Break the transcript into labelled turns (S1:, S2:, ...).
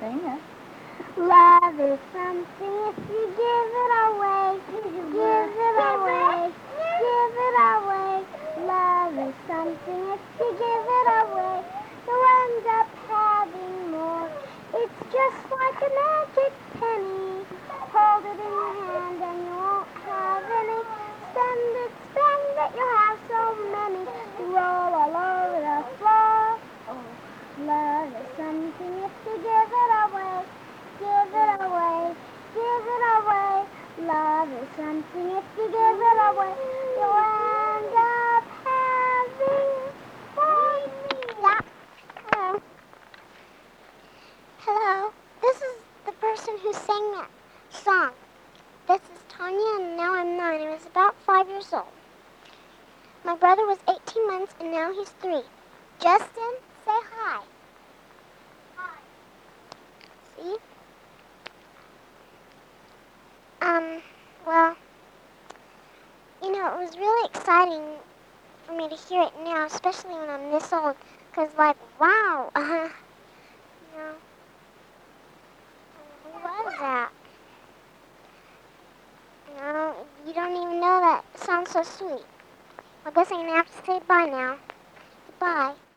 S1: Sing it.
S2: Love is something if you give it away. Give it away. Give it away. Love is something if you give it away. You'll end up having more. It's just like a magic penny. Hold it in your hand and you won't have any. Spend it, you'll have so many. You roll all over the floor. Oh, love is something if you give it away. Give it away, give it away. Love is something if you give it away. You'll end up having fun. Yeah. Hello. Hello. This is the person who sang that song. This is Tanya, and now I'm 9. I was about 5 years old. My brother was 18 months, and now he's 3. Justin, say hi. Hi. See? Well, you know, it was really exciting for me to hear it now, especially when I'm this old, because, like, wow, you know, who was that? No, you don't even know that. It sounds so sweet. I guess I'm going to have to say bye now. Goodbye.